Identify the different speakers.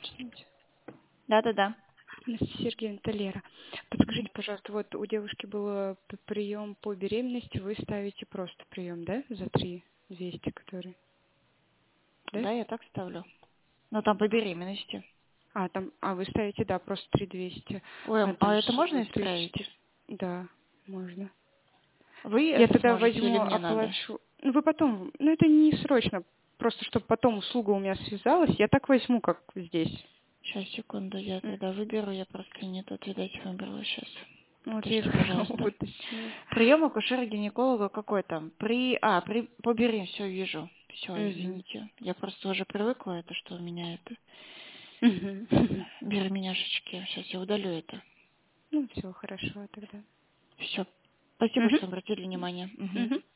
Speaker 1: Да-да-да.
Speaker 2: Анастасия Сергеевна, это Лера. Подскажите, пожалуйста, вот у девушки был прием по беременности, вы ставите просто прием, да, за 3200, который, да?
Speaker 1: Да, я так ставлю. Но там по беременности.
Speaker 2: Вы ставите, да, просто 3200.
Speaker 1: Ой,
Speaker 2: Там
Speaker 1: а это можно
Speaker 2: сумма
Speaker 1: исправить?
Speaker 2: 3400. Да, можно.
Speaker 1: Вы
Speaker 2: Я
Speaker 1: это
Speaker 2: тогда
Speaker 1: сможете или
Speaker 2: возьму,
Speaker 1: мне надо?
Speaker 2: оплачу. Вы потом, это не срочно, просто чтобы потом услуга у меня связалась, я так возьму, как здесь.
Speaker 1: Сейчас, секунду, я тогда выберу, я просто не тот, видать, выбрала сейчас.
Speaker 2: Вот я
Speaker 1: Подождите, пожалуйста.
Speaker 2: уточнила.
Speaker 1: Прием акушера-гинеколога какой там? По беременности, все вижу. Все, извините. Я просто уже привыкла, это что у меня это. Беременяшечки. Сейчас я удалю это.
Speaker 2: Ну, все, хорошо тогда.
Speaker 1: Все. Спасибо, что обратили внимание.